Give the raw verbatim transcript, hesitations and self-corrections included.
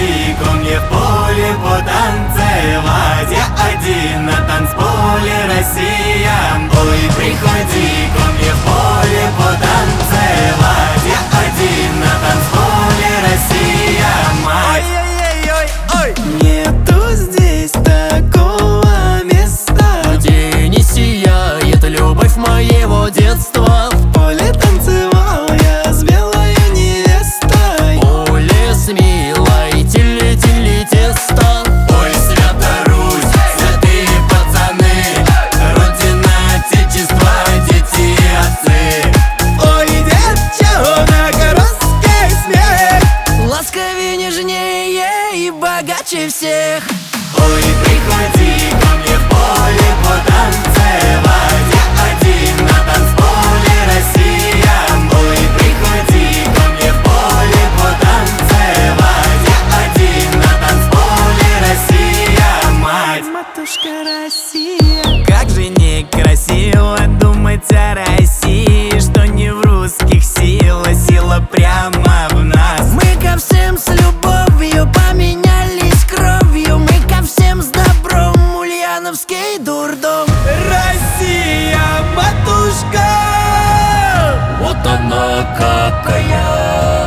приходи ко мне в поле потанцевать. Я один на танцполе, Россия. Ой, приходи ко мне в поле потанцевать. Я один на танцполе, Россия, мать. Ой-ой-ой-ой-ой. Нету здесь такого места, где не сияет любовь моего детства. в поле танцевал я с белой невестой. Поле с милой тили-тили тесто. Ой, Свята Русь, святые пацаны, Родина, Отечество, дети и отцы. Ой, девчонок, русский смех Ласковее, нежнее и богаче всех. Ой, приходи ко мне в поле потанцевать. Я один на танцполе, Россия. Ой, приходи ко мне в поле потанцевать. Я один на танцполе, Россия, мать. Матушка Россия. Как же некрасиво думать о России, что не в русских сила, сила прямо в нас. Мы ко всем с любовью поменялись кровью. Мы ко всем с добром, Ульяновский дурдом. Россия, матушка! Вот она какая.